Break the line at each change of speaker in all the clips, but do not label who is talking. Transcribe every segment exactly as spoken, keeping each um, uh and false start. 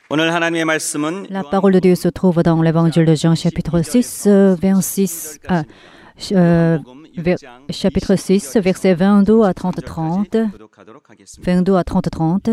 La parole de Dieu se trouve dans l'évangile de Jean, chapitre six, vingt-six, ah, euh, ver, chapitre six, versets vingt-deux à trente trente. vingt-deux à trente trente.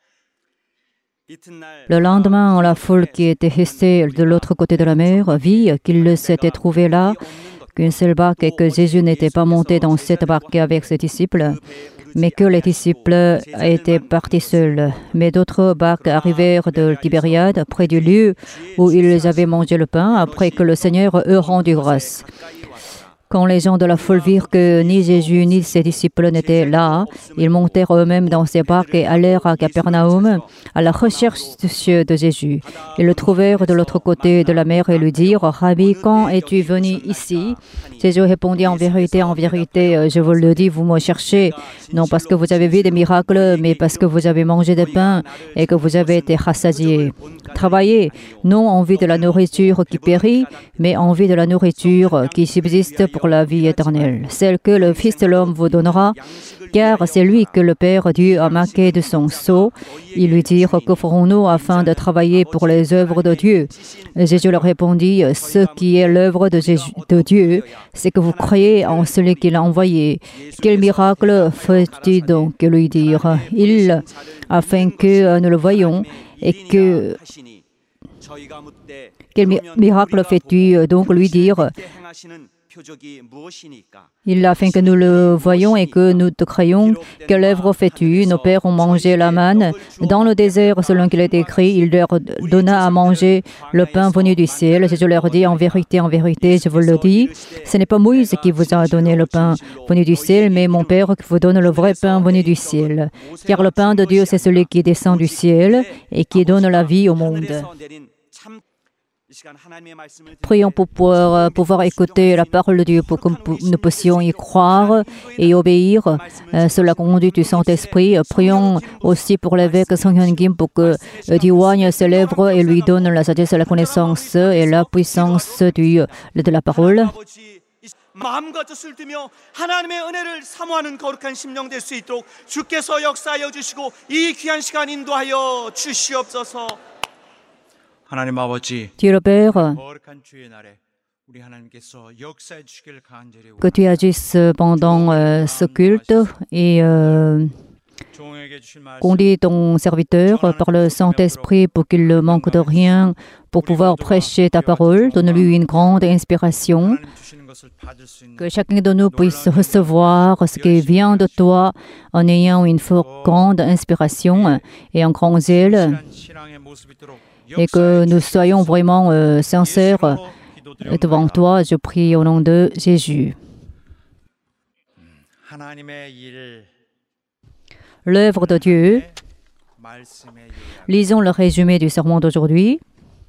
Le lendemain, la foule qui était restée de l'autre côté de la mer vit qu'il s'était trouvé là qu'une seule barque et que Jésus n'était pas monté dans cette barque avec ses disciples, mais que les disciples étaient partis seuls. Mais d'autres barques arrivèrent de Tibériade, près du lieu où ils avaient mangé le pain, après que le Seigneur eut rendu grâce. Quand les gens de la foule virent que ni Jésus ni ses disciples n'étaient là, ils montèrent eux-mêmes dans ces barques et allèrent à Capernaum à la recherche de Jésus. Ils le trouvèrent de l'autre côté de la mer et lui dirent « Rabbi, quand es-tu venu ici ?» Jésus répondit « En vérité, en vérité, je vous le dis, vous me cherchez, non parce que vous avez vu des miracles, mais parce que vous avez mangé des pains et que vous avez été rassasiés. Travaillez, non en vue de la nourriture qui périt, mais en vue de la nourriture qui subsiste pour la vie éternelle, celle que le Fils de l'homme vous donnera, car c'est lui que le Père Dieu a marqué de son sceau. Ils lui dirent, que ferons-nous afin de travailler pour les œuvres de Dieu? Jésus leur répondit, ce qui est l'œuvre de, de Dieu, c'est que vous croyez en celui qu'il a envoyé. Quel miracle fait-il donc? Lui dire, il, afin que nous le voyions et que... Quel miracle fais-tu donc? Lui dire, il afin que nous le voyions et que nous te croyions. Quelle œuvre fais-tu? Nos pères ont mangé la manne dans le désert, selon qu'il est écrit. Il leur donna à manger le pain venu du ciel. Jésus leur dit, en vérité, en vérité, je vous le dis, ce n'est pas Moïse qui vous a donné le pain venu du ciel, mais mon Père qui vous donne le vrai pain venu du ciel. Car le pain de Dieu, c'est celui qui descend du ciel et qui donne la vie au monde. Prions pour pouvoir, pouvoir écouter la parole de Dieu, pour que nous puissions y croire et obéir euh, sous la conduite du Saint-Esprit. Prions aussi pour l'évêque Song Hyun Kim pour que euh, Dieu oigne ses lèvres et lui donne la sagesse, la connaissance et la puissance du, de la parole.
마음과 뜻을 두며 하나님의 은혜를 사모하는 거룩한 심령 될 수 있도록 주께서 역사하여 주시고 이 귀한 시간 인도하여 주시옵소서. 하나님 아버지,
Dieu le Père, que tu agisses pendant euh, ce culte et euh, conduis ton serviteur par le Saint-Esprit pour qu'il ne manque de rien pour pouvoir prêcher ta parole. Donne-lui une grande inspiration, que chacun de nous puisse recevoir ce qui vient de toi en ayant une forte grande inspiration et un grand zèle, et que nous soyons vraiment euh, sincères devant toi. Je prie au nom de Jésus. L'œuvre de Dieu. Lisons le résumé du sermon d'aujourd'hui.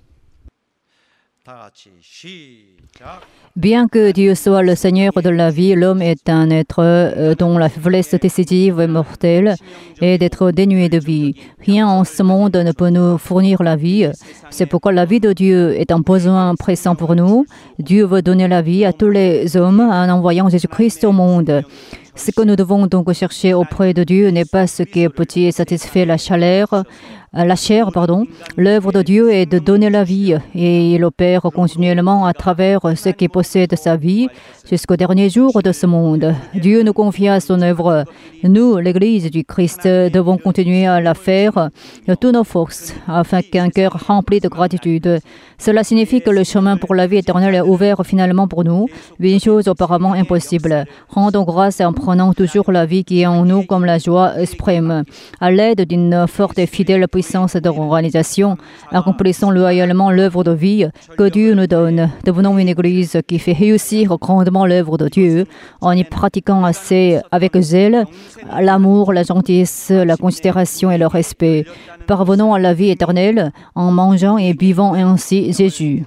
Bien que Dieu soit le Seigneur de la vie, l'homme est un être dont la faiblesse décisive est mortelle et d'être dénué de vie. Rien en ce monde ne peut nous fournir la vie. C'est pourquoi la vie de Dieu est un besoin pressant pour nous. Dieu veut donner la vie à tous les hommes en envoyant Jésus-Christ au monde. Ce que nous devons donc chercher auprès de Dieu n'est pas ce qui est petit et satisfait la chaleur, la chair, pardon. L'œuvre de Dieu est de donner la vie et il opère continuellement à travers ceux qui possèdent sa vie jusqu'au dernier jour de ce monde. Dieu nous confia son œuvre. Nous, l'Église du Christ, devons continuer à la faire de toutes nos forces afin qu'un cœur rempli de gratitude. Cela signifie que le chemin pour la vie éternelle est ouvert finalement pour nous, une chose auparavant impossible. Rendons grâce en prenant toujours la vie qui est en nous comme la joie extrême. À l'aide d'une forte et fidèle puissance d'organisation, accomplissons loyalement l'œuvre de vie que Dieu nous donne. Devenons une Église qui fait réussir grandement l'œuvre de Dieu en y pratiquant assez avec zèle l'amour, la gentillesse, la considération et le respect. Parvenons à la vie éternelle en mangeant et buvant ainsi Jésus.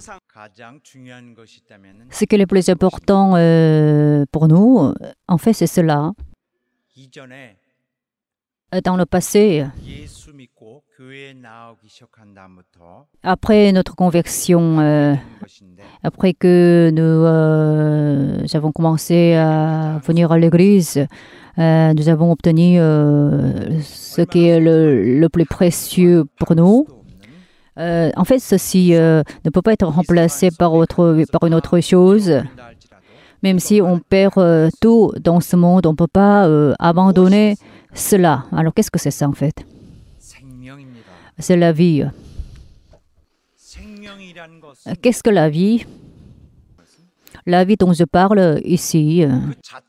Ce qui est le plus important euh, pour nous, en fait, c'est cela. Dans le passé, après notre conversion, euh, après que nous euh, avons commencé à venir à l'Église, euh, nous avons obtenu euh, ce qui est le, le plus précieux pour nous. Euh, en fait, ceci euh, ne peut pas être remplacé par, autre, par une autre chose. Même si on perd euh, tout dans ce monde, on ne peut pas euh, abandonner cela. Alors, qu'est-ce que c'est ça, en fait? C'est la vie. Qu'est-ce que la vie? La vie dont je parle ici, euh,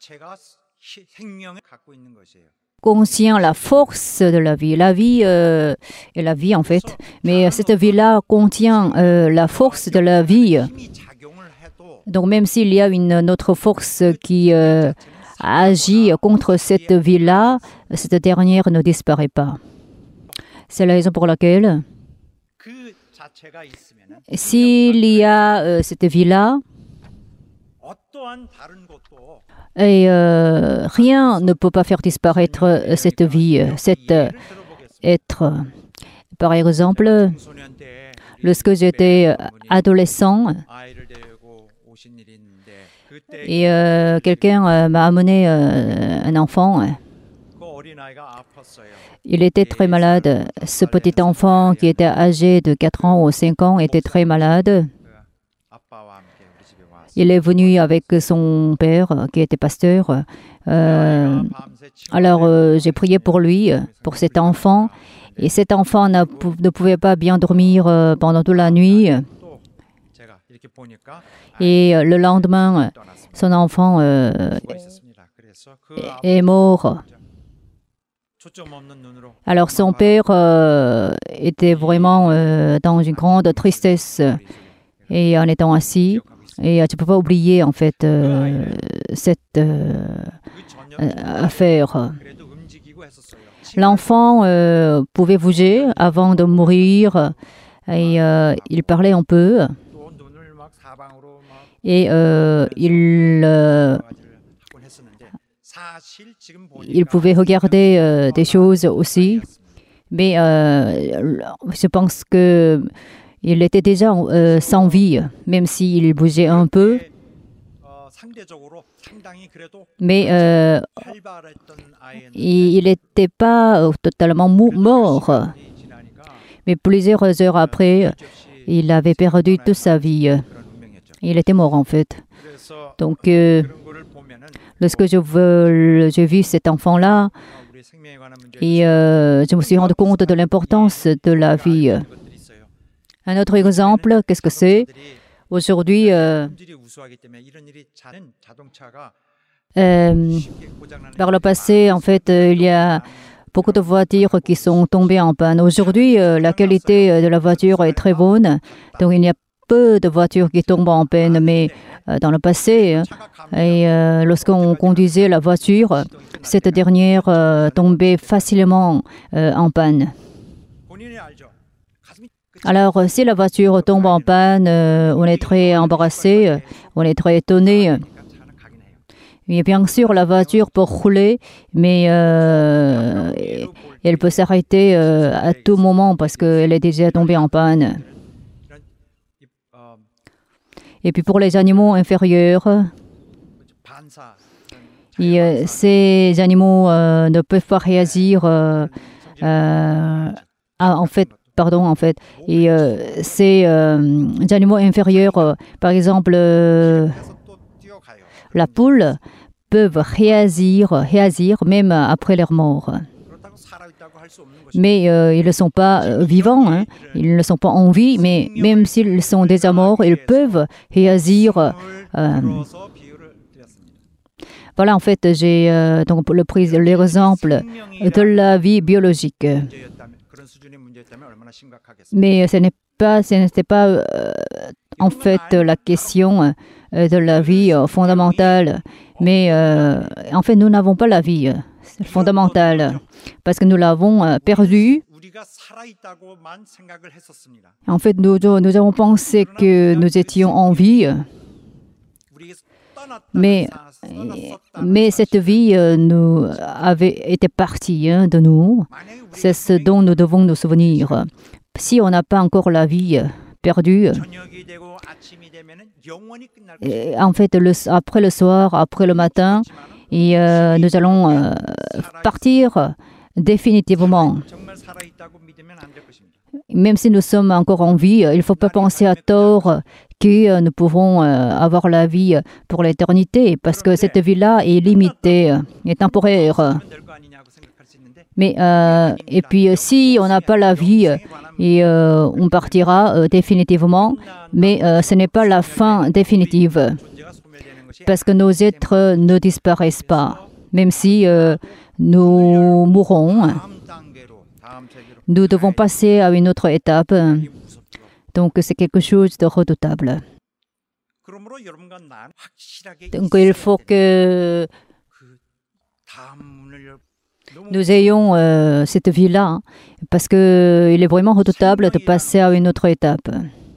contient la force de la vie. La vie euh, est la vie, en fait. Mais cette vie-là contient euh, la force de la vie. Donc, même s'il y a une autre force qui euh, agit contre cette vie-là, cette dernière ne disparaît pas. C'est la raison pour laquelle, s'il y a euh, cette vie-là, et euh, rien ne peut pas faire disparaître cette vie, cet euh, être. Par exemple, lorsque j'étais adolescent, et euh, quelqu'un euh, m'a amené euh, un enfant. Il était très malade. Ce petit enfant qui était âgé de quatre ans ou cinq ans était très malade. Il est venu avec son père qui était pasteur. Euh, alors euh, j'ai prié pour lui, pour cet enfant. Et cet enfant ne pouvait pas bien dormir euh, pendant toute la nuit. Et euh, le lendemain, son enfant euh, est mort. Alors son père euh, était vraiment euh, dans une grande tristesse. Et en étant assis, et euh, tu ne peux pas oublier en fait euh, cette euh, euh, affaire. L'enfant euh, pouvait bouger avant de mourir et euh, il parlait un peu. Et euh, il, euh, il pouvait regarder euh, des choses aussi. Mais euh, je pense que il était déjà euh, sans vie, même s'il bougeait un peu. Mais euh, il n'était pas totalement mort. Mais plusieurs heures après, il avait perdu toute sa vie. Il était mort en fait. Donc, euh, lorsque je veux, j'ai vu cet enfant-là, et euh, je me suis rendu compte de l'importance de la vie. Un autre exemple, qu'est-ce que c'est? Aujourd'hui, euh, euh, par le passé, en fait, euh, il y a beaucoup de voitures qui sont tombées en panne. Aujourd'hui, euh, la qualité de la voiture est très bonne, donc il y a peu de voitures qui tombent en panne, mais euh, dans le passé, et euh, lorsqu'on conduisait la voiture, cette dernière euh, tombait facilement euh, en panne. Alors, si la voiture tombe en panne, euh, on est très embarrassé, on est très étonné. Et bien sûr, la voiture peut rouler, mais euh, elle peut s'arrêter euh, à tout moment parce qu'elle est déjà tombée en panne. Et puis pour les animaux inférieurs, et, euh, ces animaux euh, ne peuvent pas réagir. Euh, euh, ah, en fait, pardon, en fait, et euh, ces euh, animaux inférieurs, euh, par exemple, euh, la poule, peuvent réagir, réagir même après leur mort. Mais euh, ils ne sont pas euh, vivants, hein. Ils ne sont pas en vie, mais même s'ils sont déjà morts, ils peuvent réagir. Euh, voilà, en fait, j'ai euh, donc le pris l'exemple de la vie biologique. Mais ce n'est pas, ce n'était pas euh, en fait la question euh, de la vie euh, fondamentale. Mais euh, en fait, nous n'avons pas la vie euh, fondamentale parce que nous l'avons euh, perdue. En fait, nous, nous avons pensé que nous étions en vie. Mais, mais cette vie euh, nous avait été partie hein, de nous. C'est ce dont nous devons nous souvenir. Si on n'a pas encore la vie perdue, et en fait, le, après le soir, après le matin, et, euh, nous allons euh, partir définitivement.
정말 살아있다고 믿으면 안 될 것입니다.
Même si nous sommes encore en vie, il ne faut pas penser à tort que euh, nous pouvons euh, avoir la vie pour l'éternité, parce que cette vie-là est limitée, euh, est temporaire.
될 거 아니냐고 생각할 수 있는데
Mais euh, et puis euh, si on n'a pas la vie euh, et euh, on partira euh, définitivement, mais euh, ce n'est pas la fin définitive,
존재가 소멸되는 것이
parce que nos êtres ne disparaissent pas, même si euh, nous mourrons.
다음 단계로 다음 세계로
Nous devons passer à une autre étape. Donc c'est quelque chose de redoutable.
그러므로 여러분과 난 확실하게
Donc il faut que
그 다음 문을 열- 너무
nous ayons euh, cette vie-là, parce qu'il est vraiment redoutable de passer à une autre étape.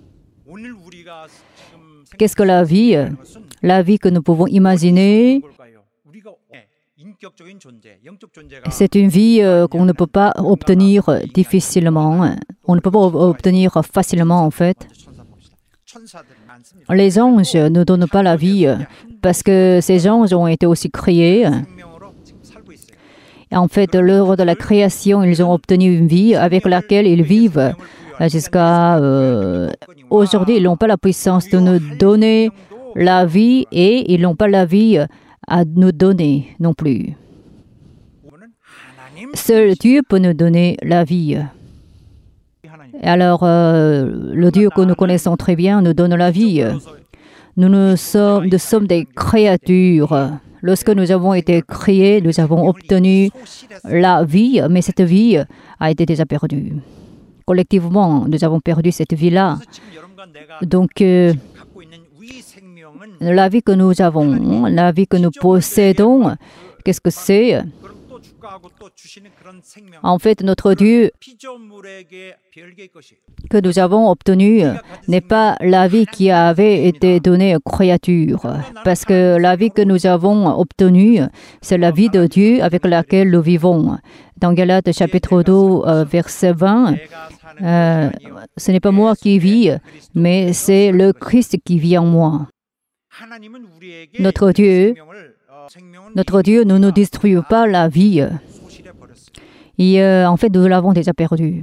오늘 우리가 지금
Qu'est-ce que la vie?
생각하는 것은
La vie que nous pouvons imaginer,
뭘까요? 우리가 예, 인격적인 존재, 영적 존재가
c'est une vie euh, qu'on ne peut pas obtenir difficilement. On ne peut pas ob- obtenir facilement, en fait.
천사 봅시다. 천사들은 많습니다.
Les anges ne donnent pas la vie, parce que ces anges ont été aussi créés.
생명으로 지금 살고 있어요.
Et en fait, lors de la création, ils ont obtenu une vie avec laquelle ils vivent jusqu'à euh, aujourd'hui. Ils n'ont pas la puissance de nous donner la vie et ils n'ont pas la vie à nous donner non plus.
오는 하나님
Seul Dieu peut nous donner la vie.
하나님.
Et alors, euh, le Dieu que nous connaissons très bien nous donne la vie. Nous, nous, sommes, nous sommes des créatures. Lorsque nous avons été créés, nous avons obtenu la vie, mais cette vie a été déjà perdue. Collectivement, nous avons perdu cette vie-là.
그래서 지금 여러분과 내가
Donc, euh,
갖고 있는 우리 생명은
la vie que nous avons, la vie que nous possédons, qu'est-ce que c'est?
그걸 또 주가하고 또 주시는 그런 생명.
En fait, notre Dieu
피조물에게 별개의 것이에요.
que nous avons obtenu n'est pas la vie qui avait été donnée aux créatures, parce que la vie que nous avons obtenue, c'est la vie de Dieu avec laquelle nous vivons. Dans Galates chapitre deux, euh, verset vingt,
내가 사는
euh,
것이 아니요.
ce n'est pas moi qui vis, mais c'est le Christ qui vit en moi.
하나님은 우리에게
Notre Dieu,
생명을 어, 생명은
notre Dieu ne nous distribue pas la vie.
소실해 버렸어요.
Et euh, en fait, nous l'avons déjà perdue.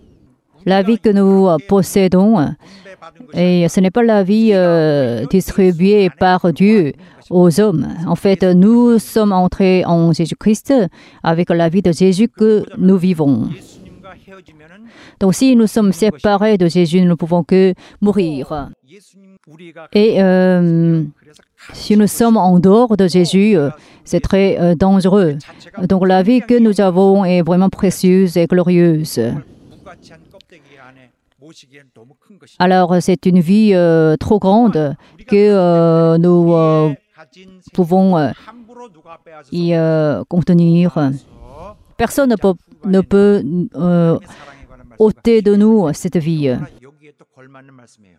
La vie que nous euh, possédons,
분배받은 것이
et ce n'est pas la vie euh, distribuée par Dieu aux hommes. En fait, nous sommes entrés en Jésus-Christ avec la vie de Jésus que nous vivons.
예수님과 헤어지면은
Donc, si nous sommes séparés de Jésus, nous ne pouvons que mourir.
예수님 우리가
Et euh,
그래서
si nous sommes en dehors de Jésus, euh, c'est très euh, dangereux.
자체가
Donc, la vie que nous avons est vraiment précieuse et glorieuse.
무가치한 껍데기 안에 모시기엔 너무 큰 것이.
Alors, c'est une vie euh, trop grande que euh, nous euh,
가진
pouvons euh,
함부로 누가 빼앗아서
y euh, contenir. Personne ne peut, ne peut euh,
사랑에 관한 말씀.
ôter de nous cette vie.
여기에 또 걸맞는 말씀이에요.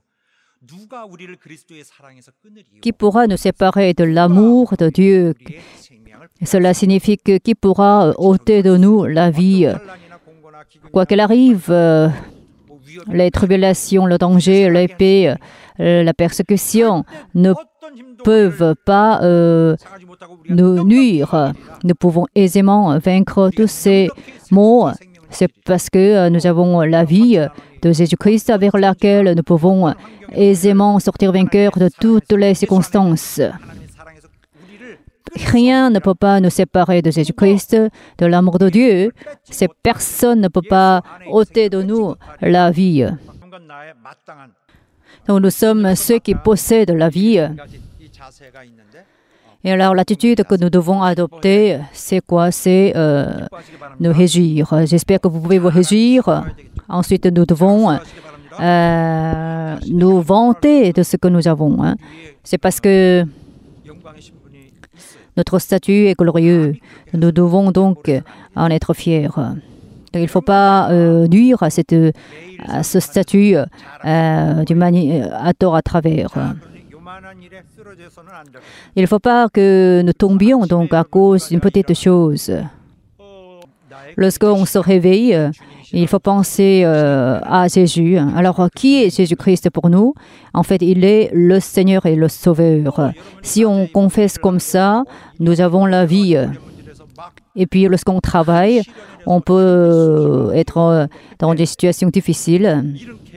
누가 우리를 그리스도의 사랑에서 끊으리요?
Qui pourra nous séparer de l'amour de Dieu?
우리의 생명을
Cela signifie que qui pourra ôter de nous la vie?
환난이나 공고나 기근이나
Quoi qu'il arrive, euh,
뭐 위협
les tribulations, le danger, l'épée, euh, la persécution ne
어떤 힘도
peuvent pas euh,
상하지 못하고 우리가
nous nuire. Nous pouvons aisément vaincre tous ces maux. C'est parce que euh, nous avons la vie de Jésus-Christ avec laquelle nous pouvons aisément sortir vainqueurs de toutes les circonstances.
하나님의 사랑에서 우리를
Rien ne peut pas nous séparer de Jésus-Christ, de l'amour de Dieu. Ces personnes ne peuvent pas ôter de nous la vie.
뭔가 나의 마땅한
Donc nous sommes ceux qui possèdent la vie.
가지 이 자세가 있는데
Et alors l'attitude que nous devons adopter, c'est quoi? C'est euh,
기뻐하시기 바랍니다.
nous réjouir. J'espère que vous pouvez vous réjouir. Ensuite, nous devons
기뻐하시기 바랍니다.
euh, nous vanter de ce que nous avons. hein. C'est parce que
영광의 신분이 있어요.
notre statut est glorieux. Nous devons donc en être fiers. Donc, il ne faut pas euh, nuire à, cette, à ce statut euh, d'une manière à tort à travers.
그러니 요만한 일에 쓰러져서는 안 될 것입니다.
Il ne faut pas que nous tombions donc à cause d'une petite chose.
어, 나의
Lorsqu'on se réveille, il faut penser euh, à Jésus. Alors, qui est Jésus-Christ pour nous? En fait, il est le Seigneur et le Sauveur. Si on confesse comme ça, nous avons la vie. Et puis, lorsqu'on travaille, on peut être dans des situations difficiles.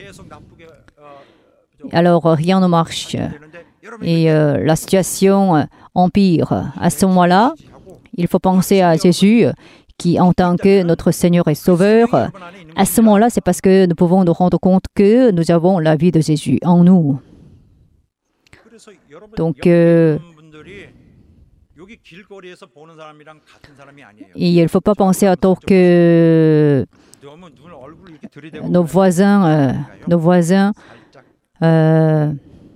Alors, rien ne marche. Et euh, la situation empire. À ce moment-là, il faut penser à Jésus qui, en tant que notre Seigneur et Sauveur, à ce moment-là, c'est parce que nous pouvons nous rendre compte que nous avons la vie de Jésus en nous. Donc, euh, il ne faut pas penser à tort que nos voisins, euh, nos voisins, euh,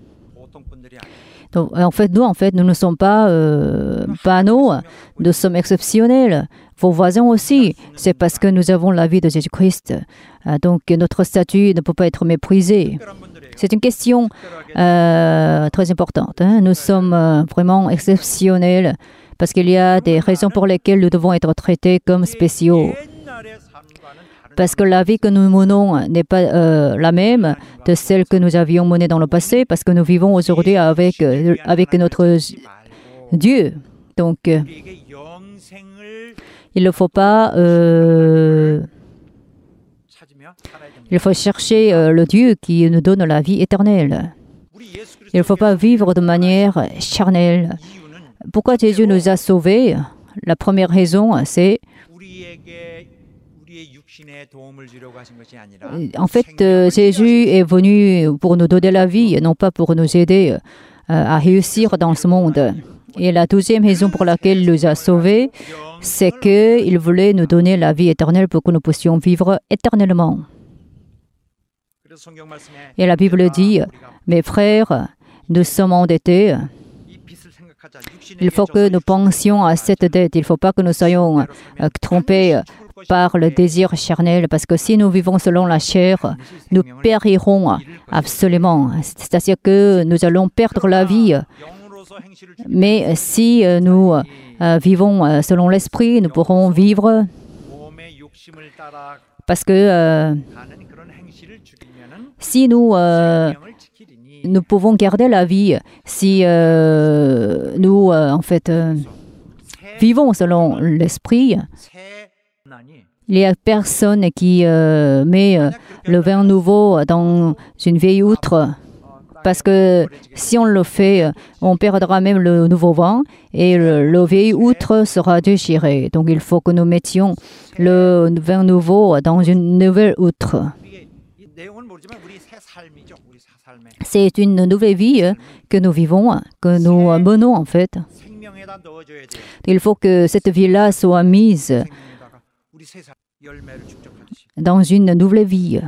donc, en fait, nous, en fait, nous ne sommes pas euh, banaux, nous sommes exceptionnels. Vos voisins aussi, c'est parce que nous avons la vie de Jésus-Christ. Donc, notre statut ne peut pas être méprisé. C'est une question euh, très importante. Hein. Nous sommes euh, vraiment exceptionnels parce qu'il y a des raisons pour lesquelles nous devons être traités comme spéciaux. Parce que la vie que nous menons n'est pas euh, la même de celle que nous avions menée dans le passé, parce que nous vivons aujourd'hui avec, euh, avec notre Dieu. Donc, euh, il ne faut pas... Euh, il faut chercher euh, le Dieu qui nous donne la vie éternelle. Il ne faut pas vivre de manière charnelle. Pourquoi Jésus nous a sauvés? La première raison, c'est... En fait, euh, Jésus est venu pour nous donner la vie, non pas pour nous aider euh, à réussir dans ce monde. Et la deuxième raison pour laquelle il nous a sauvés, c'est qu'il voulait nous donner la vie éternelle pour que nous puissions vivre éternellement. Et la Bible dit, mes frères, nous sommes endettés. Il faut que nous pensions à cette dette. Il ne faut pas que nous soyons euh, trompés par le désir charnel, parce que si nous vivons selon la chair, nous périrons absolument. C'est-à-dire que nous allons perdre la vie. Mais si nous euh, vivons selon l'esprit, nous pourrons vivre, parce que euh, si nous, euh, nous pouvons garder la vie, si euh, nous, euh, en fait, euh, vivons selon l'esprit, il n'y a personne qui euh, met euh, le vin nouveau dans une vieille outre, parce que si on le fait, on perdra même le nouveau vin et le, le vieil outre sera déchiré. Donc il faut que nous mettions le vin nouveau dans une nouvelle outre. C'est une nouvelle vie que nous vivons, que nous menons en fait. Il faut que cette vie-là soit mise dans une nouvelle vie.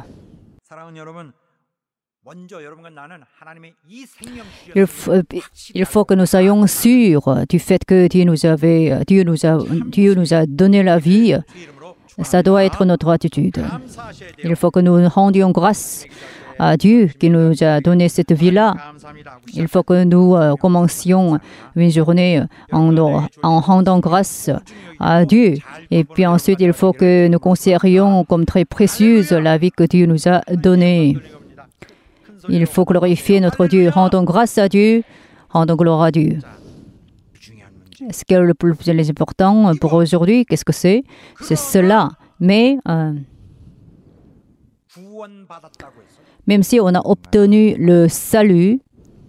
Il faut, il faut que nous soyons sûrs du fait que Dieu nous, avait, Dieu nous a, Dieu nous a donné la vie. Ça doit être notre attitude. Il faut que nous rendions grâce à Dieu qui nous a donné cette vie-là. Il faut que nous euh, commencions une journée en, en rendant grâce à Dieu. Et puis ensuite, il faut que nous considérions comme très précieuse la vie que Dieu nous a donnée. Il faut glorifier notre Dieu. Rendons grâce à Dieu, rendons gloire à Dieu. Ce qui est le plus important pour aujourd'hui, qu'est-ce que c'est? C'est cela. Mais euh, même si on a obtenu le salut,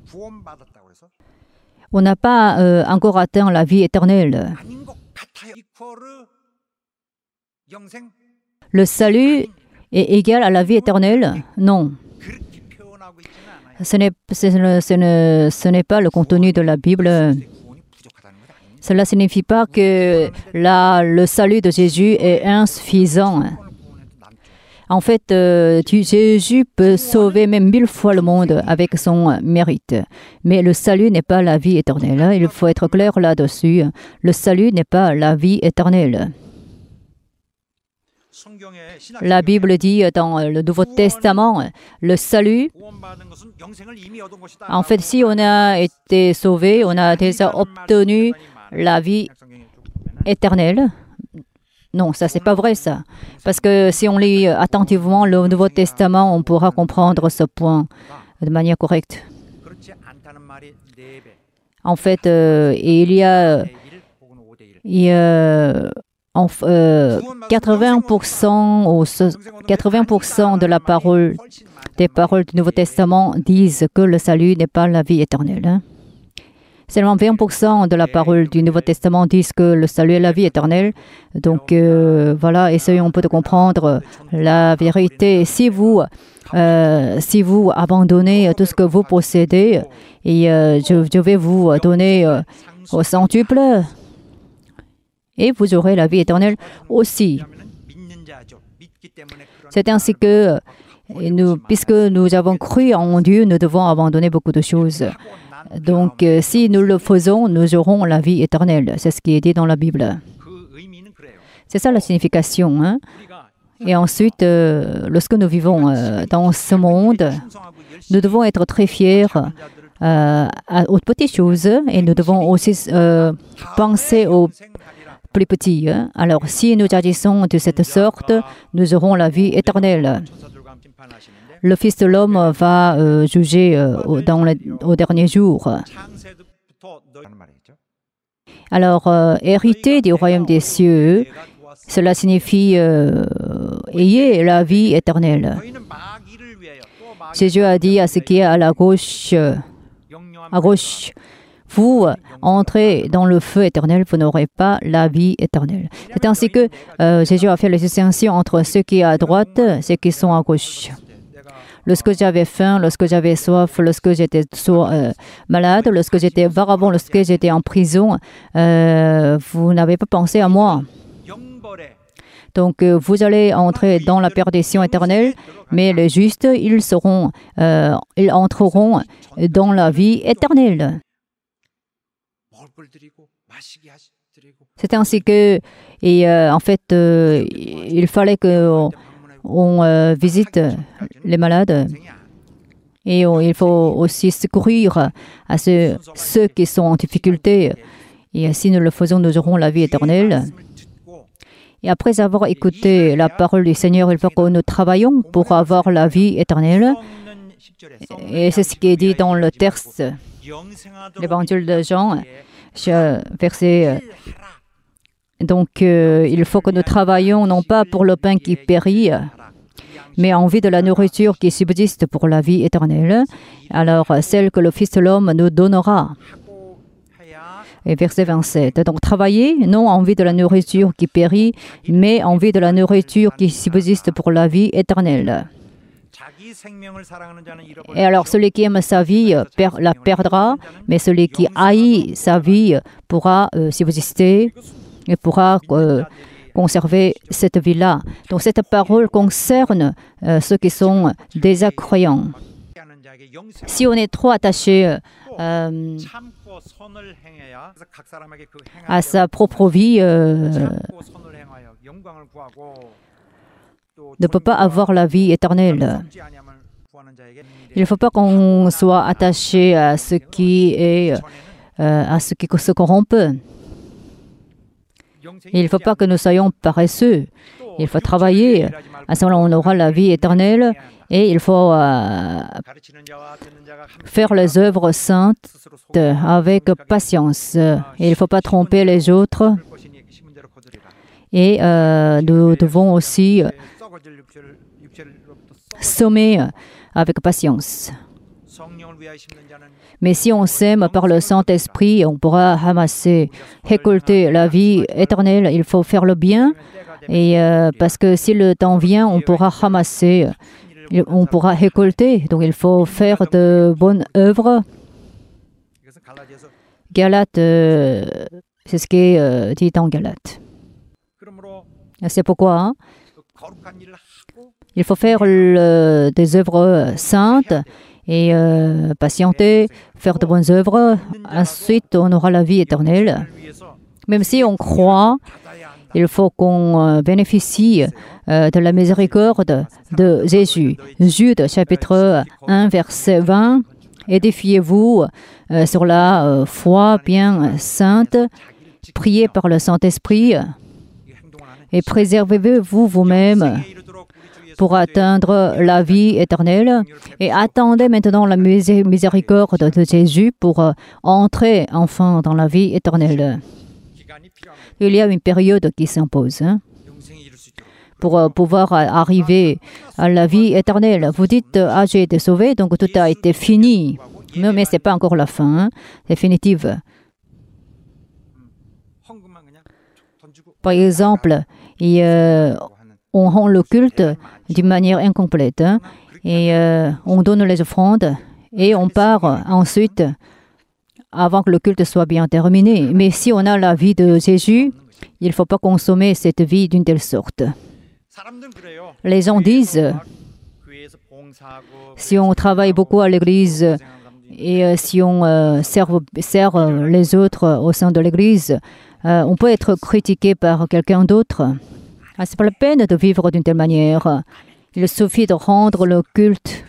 on n'a pas euh, encore atteint la vie éternelle. Le salut est égal à la vie éternelle? Non. Ce n'est, ce ne, ce ne, ce n'est pas le contenu de la Bible. Cela ne signifie pas que la, le salut de Jésus est insuffisant. En fait, euh, Jésus peut sauver même mille fois le monde avec son mérite. Mais le salut n'est pas la vie éternelle. Il faut être clair là-dessus. Le salut n'est pas la vie éternelle. La Bible dit dans le Nouveau Testament, le salut, en fait, si on a été sauvé, on a déjà obtenu la vie éternelle. Non, ça, c'est pas vrai, ça. Parce que si on lit attentivement le Nouveau Testament, on pourra comprendre ce point de manière correcte. En fait, euh, il y a Et, euh, en, euh, quatre-vingts pour cent, ou quatre-vingts pour cent de la parole, des paroles du Nouveau Testament disent que le salut n'est pas la vie éternelle. Hein. Seulement vingt pour cent de la parole du Nouveau Testament disent que le salut est la vie éternelle. Donc euh, voilà, essayons un peu de comprendre la vérité. Si vous, euh, si vous abandonnez tout ce que vous possédez, et euh, je, je vais vous donner euh, au centuple, et vous aurez la vie éternelle aussi. C'est ainsi que, nous, puisque nous avons cru en Dieu, nous devons abandonner beaucoup de choses. Donc, euh, si nous le faisons, nous aurons la vie éternelle. C'est ce qui est dit dans la Bible. C'est ça la signification. Hein? Et ensuite, euh, lorsque nous vivons euh, dans ce monde, nous devons être très fiers euh, aux petites choses et nous devons aussi euh, penser aux plus petits. Hein? Alors, si nous agissons de cette sorte, nous aurons la vie éternelle. Le Fils de l'homme va euh, juger euh, au, dans le, au dernier jour. Alors, euh, hériter du royaume des cieux, cela signifie euh, ayez la vie éternelle. Jésus a dit à ce qui est à la gauche, à gauche, vous entrez dans le feu éternel, vous n'aurez pas la vie éternelle. C'est ainsi que euh, Jésus a fait la distinction entre ceux qui sont à droite et ceux qui sont à gauche. Lorsque j'avais faim, lorsque j'avais soif, lorsque j'étais so euh, malade, lorsque j'étais vagabond, lorsque j'étais en prison, euh, vous n'avez pas pensé à moi. Donc, euh, vous allez entrer dans la perdition éternelle, mais les justes, ils seront, euh, ils entreront dans la vie éternelle. C'est ainsi que, et euh, en fait, euh, il fallait que on euh, visite les malades et on, il faut aussi secourir à ceux, ceux qui sont en difficulté. Et si nous le faisons, nous aurons la vie éternelle. Et après avoir écouté la parole du Seigneur, il faut que nous travaillions pour avoir la vie éternelle. Et c'est ce qui est dit dans le texte, l'évangile de Jean, verset. Donc, euh, il faut que nous travaillions non pas pour le pain qui périt, mais en vue de la nourriture qui subsiste pour la vie éternelle, alors celle que le Fils de l'homme nous donnera. Et verset vingt-sept. Donc, travailler non en vue de la nourriture qui périt, mais en vue de la nourriture qui subsiste pour la vie éternelle. Et alors, celui qui aime sa vie per la perdra, mais celui qui haït sa vie pourra euh, subsister et pourra euh, conserver cette vie-là. Donc, cette parole concerne euh, ceux qui sont des incroyants. Si on est trop attaché euh, à sa propre vie, euh, ne peut pas avoir la vie éternelle. Il ne faut pas qu'on soit attaché à ce qui est, euh, à ce qui se corrompt. Il ne faut pas que nous soyons paresseux. Il faut travailler. À ce moment-là, on aura la vie éternelle et il faut euh, faire les œuvres saintes avec patience. Et il ne faut pas tromper les autres. Et euh, nous devons aussi semer avec patience. Mais si on sème par le Saint-Esprit, on pourra ramasser, récolter la vie éternelle. Il faut faire le bien, et euh, parce que si le temps vient, on pourra ramasser, on pourra récolter. Donc il faut faire de bonnes œuvres. Galates, euh, c'est ce qui est euh, dit dans Galates. C'est pourquoi hein, il faut faire le, des œuvres saintes et euh, patienter, faire de bonnes œuvres. Ensuite, on aura la vie éternelle. Même si on croit, il faut qu'on euh, bénéficie euh, de la miséricorde de Jésus. Jude, chapitre un, verset vingt. Édifiez-vous euh, sur la euh, foi bien sainte, priez par le Saint-Esprit et préservez-vous vous-même pour atteindre la vie éternelle. Et attendez maintenant la miséricorde de Jésus pour entrer enfin dans la vie éternelle. il y a une période qui s'impose hein, pour euh, pouvoir arriver à la vie éternelle. Vous dites, ah, j'ai été sauvé, donc tout a été fini. Mais, mais ce n'est pas encore la fin, hein, définitive. Par exemple, et, euh, on rend le culte d'une manière incomplète hein, et euh, on donne les offrandes et on part ensuite avant que le culte soit bien terminé. Mais si on a la vie de Jésus, il ne faut pas consommer cette vie d'une telle sorte. Les gens disent, si on travaille beaucoup à l'église et euh, si on euh, sert, sert les autres au sein de l'église, euh, on peut être critiqué par quelqu'un d'autre. Ah, ce n'est pas la peine de vivre d'une telle manière. Il suffit de rendre le culte.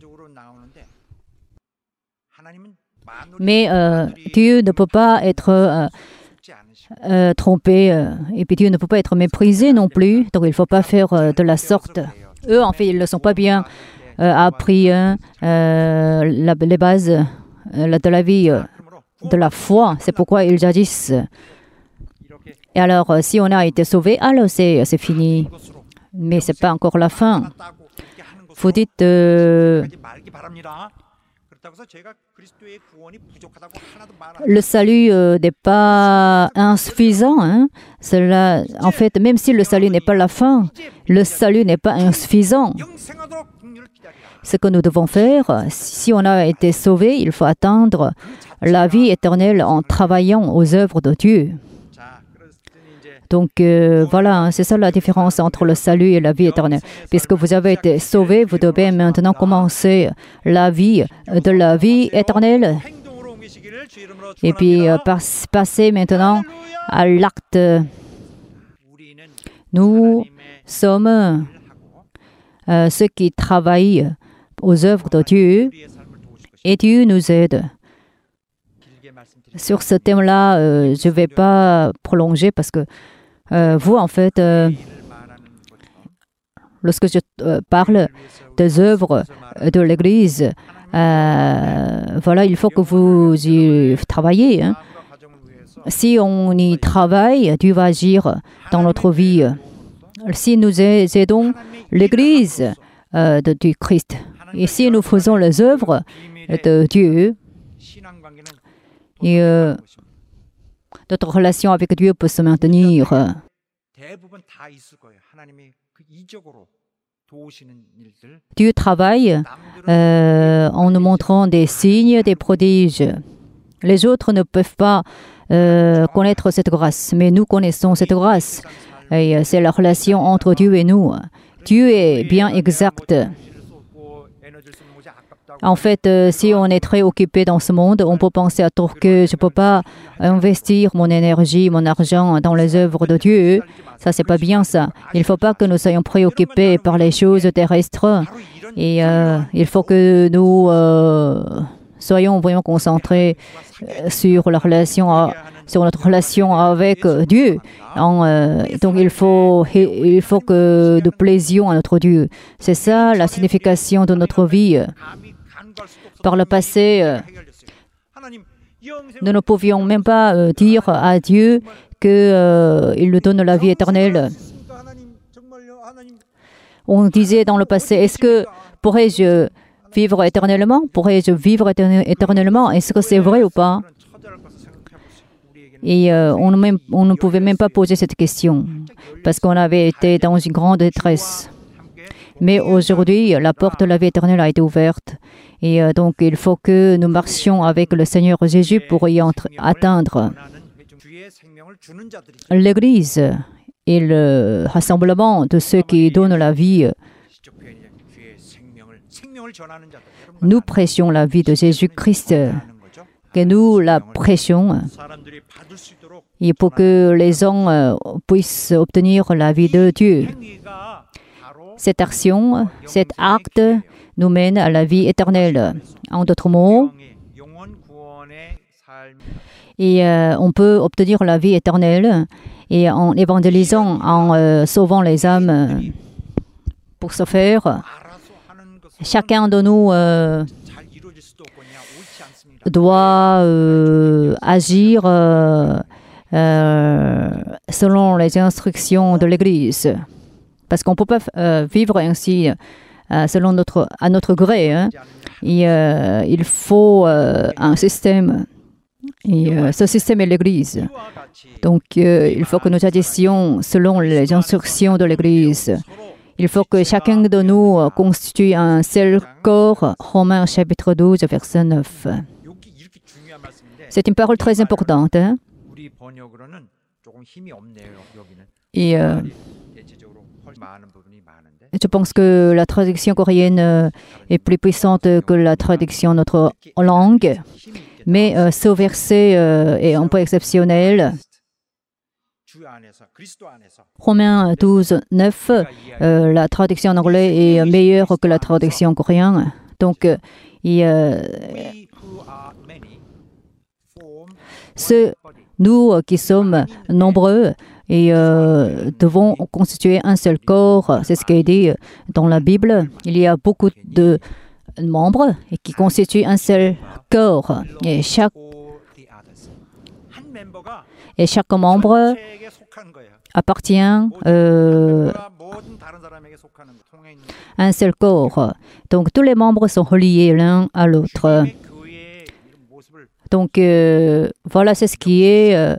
Mais euh, Dieu ne peut pas être euh, euh, trompé euh, et puis Dieu ne peut pas être méprisé non plus. Donc il ne faut pas faire euh, de la sorte. Eux, en fait, ils ne sont pas bien euh, appris hein, euh, la, les bases euh, de la vie, euh, de la foi. C'est pourquoi ils agissent. Et alors, euh, si on a été sauvé, alors c'est, c'est fini. Mais ce n'est pas encore la fin. Vous dites... Euh, le salut euh, n'est pas insuffisant. Hein? Cela, en fait, même si le salut n'est pas la fin, le salut n'est pas insuffisant. Ce que nous devons faire, si on a été sauvé, il faut attendre la vie éternelle en travaillant aux œuvres de Dieu. Donc euh, voilà, hein, c'est ça la différence entre le salut et la vie éternelle. Puisque vous avez été sauvé, vous devez maintenant commencer la vie de la vie éternelle. Et puis euh, passer maintenant à l'acte. Nous sommes euh, ceux qui travaillent aux œuvres de Dieu et Dieu nous aide. Sur ce thème-là, euh, je ne vais pas prolonger parce que Euh, vous, en fait, euh, lorsque je euh, parle des œuvres de l'Église, euh, voilà, il faut que vous y travaillez. Hein. Si on y travaille, Dieu va agir dans notre vie. Si nous aidons l'Église euh, de, du Christ, et si nous faisons les œuvres de Dieu, et euh, notre relation avec Dieu peut se maintenir. Dieu travaille euh, en nous montrant des signes, des prodiges. Les autres ne peuvent pas euh, connaître cette grâce, mais nous connaissons cette grâce. Et c'est la relation entre Dieu et nous. Dieu est bien exact. En fait, euh, si on est très occupé dans ce monde, on peut penser à tout que je ne peux pas investir mon énergie, mon argent dans les œuvres de Dieu. Ça, c'est pas bien ça. Il ne faut pas que nous soyons préoccupés par les choses terrestres. Et euh, il faut que nous euh, soyons vraiment concentrés sur la relation, à, sur notre relation avec Dieu. En, euh, donc, il faut, il faut que nous plaisions à notre Dieu. C'est ça la signification de notre vie. Par le passé, euh, nous ne pouvions même pas euh, dire à Dieu qu'il euh, nous donne la vie éternelle. On disait dans le passé, est-ce que pourrais-je vivre éternellement? Pourrais-je vivre éternellement? Est-ce que c'est vrai ou pas? Et euh, on, même, on ne pouvait même pas poser cette question parce qu'on avait été dans une grande détresse. Mais aujourd'hui, la porte de la vie éternelle a été ouverte. Et euh, donc, il faut que nous marchions avec le Seigneur Jésus pour y entre, atteindre. L'Église est le rassemblement de ceux qui donnent la vie. Nous prêchons la vie de Jésus-Christ, que nous la prêchons. Et pour que les gens euh, puissent obtenir la vie de Dieu. Cette action, cet acte nous mène à la vie éternelle. En d'autres mots, et euh, on peut obtenir la vie éternelle et en évangélisant, en euh, sauvant les âmes. Pour ce faire, chacun de nous euh, doit euh, agir euh, euh, selon les instructions de l'Église. Parce qu'on ne peut pas euh, vivre ainsi euh, selon notre, à notre gré. Hein. Et, euh, il faut euh, un système. Et euh, ce système est l'Église. Donc, euh, il faut que nous agissions selon les instructions de l'Église. Il faut que chacun de nous euh, constitue un seul corps. Romains chapitre douze, verset neuf. C'est une parole très importante. Hein? Et euh, je pense que la traduction coréenne est plus puissante que la traduction de notre langue. Mais euh, ce verset euh, est un peu exceptionnel. Romains douze, neuf, euh, la traduction en anglais est meilleure que la traduction coréenne. Donc, euh, et, euh, ceux, nous qui sommes nombreux et euh, devons constituer un seul corps, c'est ce qui est dit dans la Bible. Il y a beaucoup de membres et qui constituent un seul corps. Et chaque, et chaque membre appartient euh, à un seul corps. Donc tous les membres sont reliés l'un à l'autre. Donc euh, voilà, c'est ce qui est euh,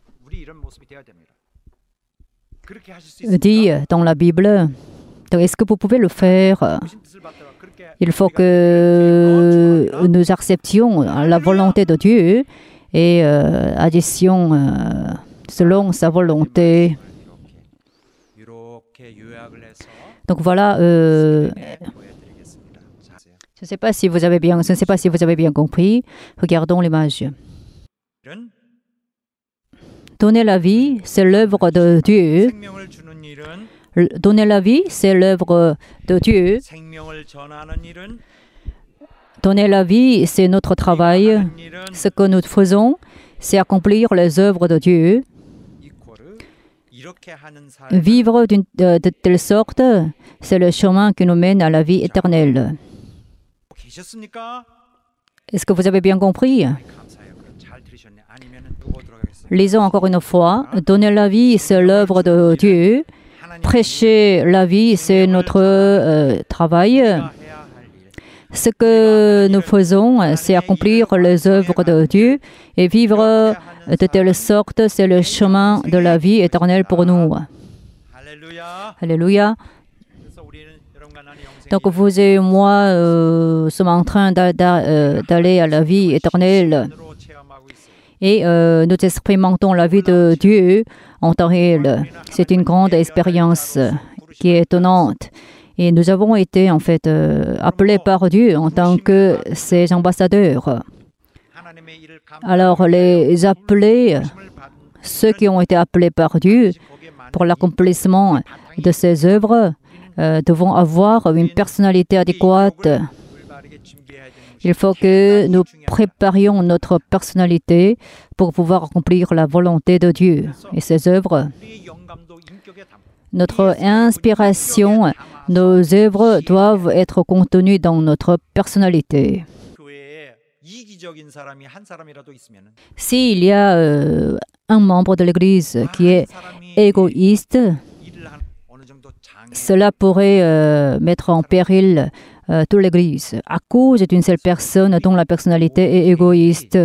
dit dans la Bible. Donc, est-ce que vous pouvez le faire? Il faut que nous acceptions la volonté de Dieu et euh, agissions euh, selon sa volonté. Donc voilà, euh, je ne sais pas si vous avez bien, je ne sais pas si vous avez bien compris. Regardons l'image. Donner la vie, c'est l'œuvre de Dieu. Donner la vie, c'est l'œuvre de Dieu. Donner la vie, c'est notre travail. Ce que nous faisons, c'est accomplir les œuvres de Dieu. Vivre d'une, de, de telle sorte, c'est le chemin qui nous mène à la vie éternelle. Est-ce que vous avez bien compris? Lisons encore une fois. Donner la vie, c'est l'œuvre de Dieu. Prêcher la vie, c'est notre euh, travail. Ce que nous faisons, c'est accomplir les œuvres de Dieu et vivre de telle sorte, c'est le chemin de la vie éternelle pour nous. Alléluia. Donc vous et moi euh, sommes en train d'aller à la vie éternelle et euh, nous expérimentons la vie de Dieu en temps réel. C'est une grande expérience qui est étonnante. Et nous avons été en fait euh, appelés par Dieu en tant que ses ambassadeurs. Alors les appelés, ceux qui ont été appelés par Dieu pour l'accomplissement de ses œuvres, euh, devront avoir une personnalité adéquate. Il faut que nous préparions notre personnalité pour pouvoir accomplir la volonté de Dieu et ses œuvres. Notre inspiration, nos œuvres doivent être contenues dans notre personnalité. S'il y a euh, un membre de l'Église qui est égoïste, cela pourrait euh, mettre en péril euh, toute l'Église à cause d'une seule personne dont la personnalité est égoïste.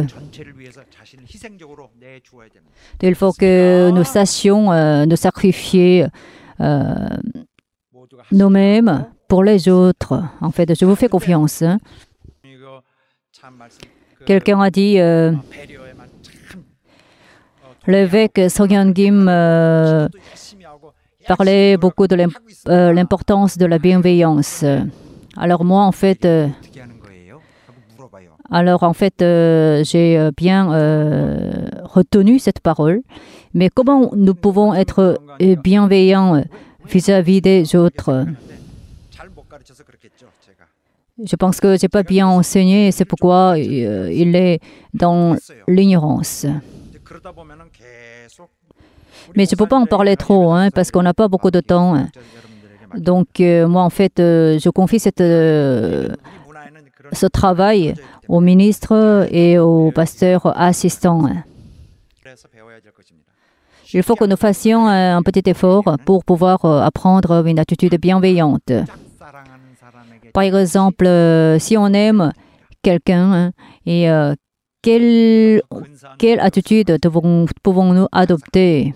Il faut que nous sachions euh, nous sacrifier euh, nous-mêmes pour les autres. En fait, je vous fais confiance. Hein. Quelqu'un a dit, euh, l'évêque Sogyeon Kim euh, parlait beaucoup de l'importance de la bienveillance. Alors moi, en fait, euh, alors en fait, euh, j'ai bien euh, retenu cette parole. Mais comment nous pouvons être bienveillants vis-à-vis des autres? Je pense que je n'ai pas bien enseigné, c'est pourquoi euh, il est dans l'ignorance. Mais je ne peux pas en parler trop, hein, parce qu'on n'a pas beaucoup de temps. Donc, euh, moi, en fait, euh, je confie cette, euh, ce travail aux ministres et aux pasteurs assistants. Il faut que nous fassions un petit effort pour pouvoir apprendre une attitude bienveillante. Par exemple, si on aime quelqu'un, et euh, quelle, quelle attitude devons, pouvons-nous adopter?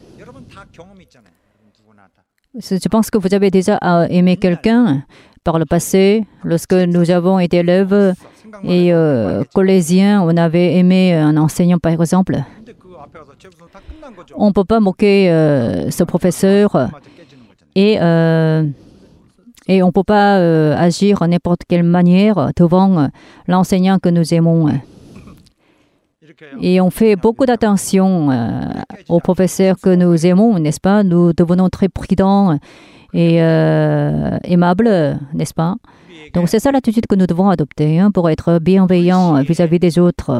Je pense que vous avez déjà aimé quelqu'un par le passé, lorsque nous avons été élèves et euh, collégiens, on avait aimé un enseignant par exemple. On ne peut pas moquer euh, ce professeur et, euh, et on ne peut pas euh, agir en n'importe quelle manière devant l'enseignant que nous aimons. Et on fait beaucoup d'attention euh, aux professeurs que nous aimons, n'est-ce pas? Nous devenons très prudents et euh, aimables, n'est-ce pas? Donc c'est ça l'attitude que nous devons adopter hein, pour être bienveillants vis-à-vis des autres.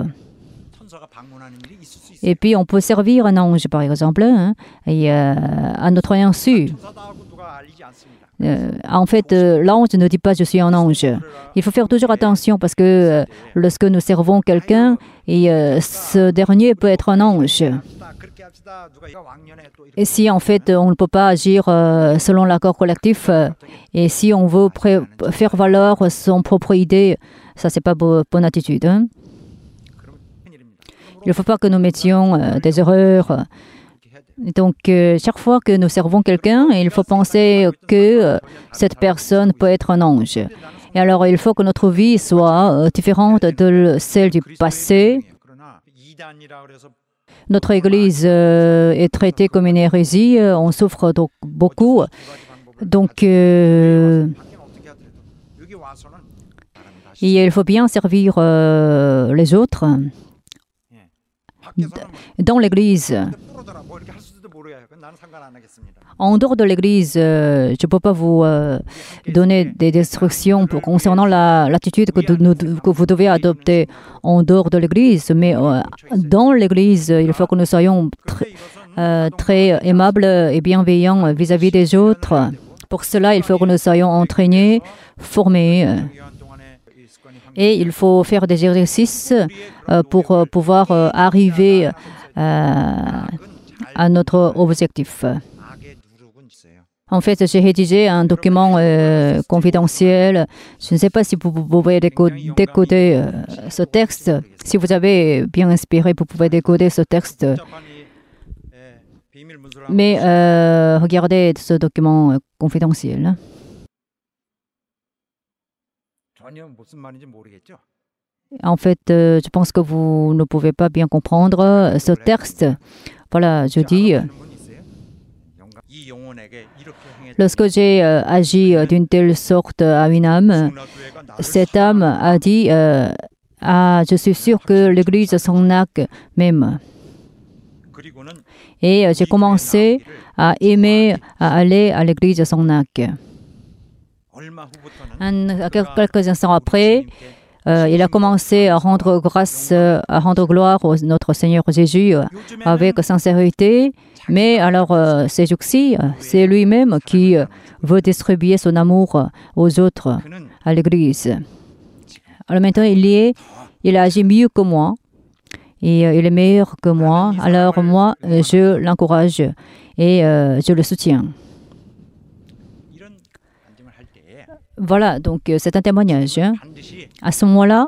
Et puis on peut servir un ange, par exemple, hein, et, euh, à notre insu. Euh, en fait, euh, l'ange ne dit pas « je suis un ange ». Il faut faire toujours attention parce que euh, lorsque nous servons quelqu'un, et euh, ce dernier peut être un ange. Et si en fait on ne peut pas agir euh, selon l'accord collectif, euh, et si on veut faire valoir son propre idée, ça c'est pas bo bonne attitude. Hein? Il ne faut pas que nous mettions euh, des erreurs. Donc, euh, chaque fois que nous servons quelqu'un, il faut penser que euh, cette personne peut être un ange. Et alors, il faut que notre vie soit euh, différente de celle du passé. Notre Église euh, est traitée comme une hérésie, on souffre donc beaucoup. Donc, euh, et il faut bien servir euh, les autres dans l'Église. En dehors de l'Église, euh, je ne peux pas vous euh, donner des instructions pour, concernant l'attitude la, que, de, que vous devez adopter en dehors de l'Église, mais euh, dans l'Église, il faut que nous soyons très, euh, très aimables et bienveillants vis-à-vis des autres. Pour cela, il faut que nous soyons entraînés, formés. Et il faut faire des exercices euh, pour euh, pouvoir euh, arriver euh, à notre objectif. En fait, j'ai rédigé un document euh, confidentiel. Je ne sais pas si vous pouvez décoder, décoder euh, ce texte. Si vous avez bien inspiré, vous pouvez décoder ce texte. Mais euh, regardez ce document euh, confidentiel. En fait, euh, je pense que vous ne pouvez pas bien comprendre ce texte. Voilà, je dis, lorsque j'ai euh, agi d'une telle sorte à une âme, cette âme a dit, euh, ah, je suis sûr que l'Église Songnak m'aime. Et euh, j'ai commencé à aimer à aller à l'Église Songnak. Un, quelques instants après, Euh, il a commencé à rendre grâce, à rendre gloire à notre Seigneur Jésus avec sincérité. Mais alors, euh, ces jours-ci, c'est lui-même qui veut distribuer son amour aux autres, à l'Église. Alors maintenant, il, est, il a agi mieux que moi et euh, il est meilleur que moi. Alors moi, je l'encourage et euh, je le soutiens. Voilà, donc c'est un témoignage. Hein. À ce moment-là,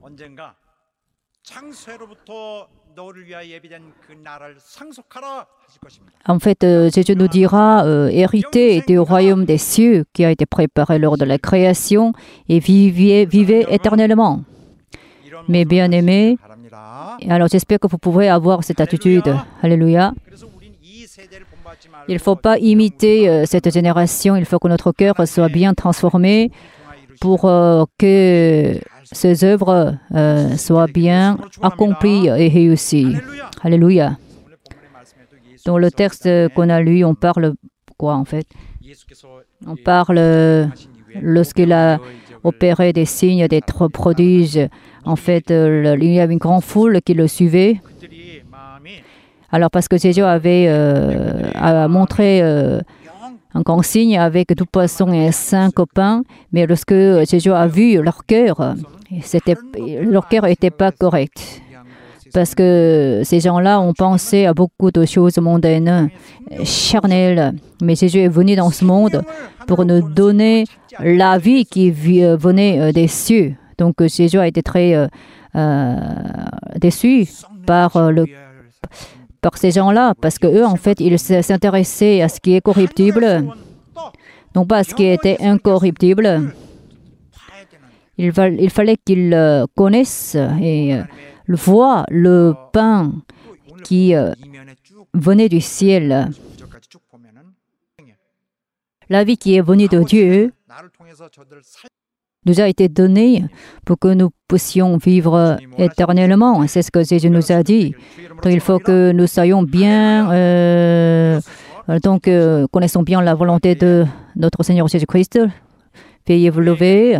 en fait, euh, Jésus nous dira euh, héritez du royaume des cieux qui a été préparé lors de la création et vivez, vivez éternellement. Mes bien-aimés, alors j'espère que vous pourrez avoir cette attitude. Alléluia. Il ne faut pas imiter euh, cette génération, il faut que notre cœur soit bien transformé pour euh, que ces œuvres euh, soient bien accomplies et réussies. Alléluia. Dans le texte qu'on a lu, on parle quoi en fait? On parle lorsqu'il a opéré des signes, des prodiges. En fait, euh, il y avait une grande foule qui le suivait. Alors, parce que Jésus avait euh, a montré euh, un grand signe avec douze poissons et cinq pains, mais lorsque Jésus a vu leur cœur, c'était, leur cœur n'était pas correct. parce que ces gens-là ont pensé à beaucoup de choses mondaines, charnelles. Mais Jésus est venu dans ce monde pour nous donner la vie qui venait des cieux. Donc Jésus a été très euh, euh, déçu par, euh, le, par ces gens-là, parce qu'eux, en fait, ils s'intéressaient à ce qui est corruptible, non pas à ce qui était incorruptible. Il, va, il fallait qu'ils euh, connaissent et euh, voient le pain qui euh, venait du ciel. La vie qui est venue de Dieu nous a été donnée pour que nous puissions vivre éternellement. C'est ce que Jésus nous a dit. Donc, il faut que nous soyons bien, euh, donc euh, connaissons bien la volonté de notre Seigneur Jésus-Christ. Veuillez vous lever.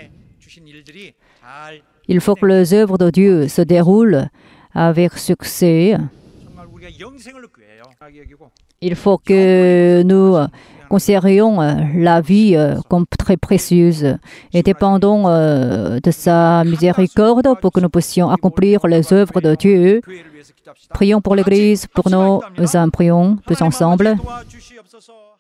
Il faut que les œuvres de Dieu se déroulent avec succès. Il faut que nous considérions la vie comme très précieuse et dépendons de sa miséricorde pour que nous puissions accomplir les œuvres de Dieu. Prions pour l'Église, pour nos âmes, prions tous ensemble.